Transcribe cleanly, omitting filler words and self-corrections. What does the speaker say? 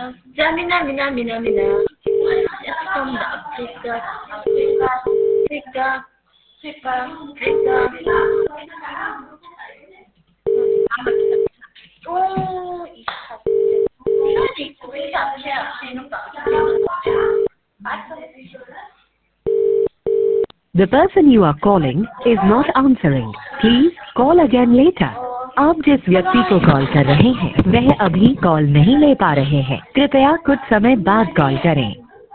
Jamina, mina, mina, mina. It's from the Africa, Africa, Africa, Africa. Oh, The person you are calling is not answering. Please call again later. आप जिस व्यक्ति को call कर रहे हैं वह अभी कॉल नहीं ले पा रहे हैं। कृपया कुछ समय बाद कॉल करें।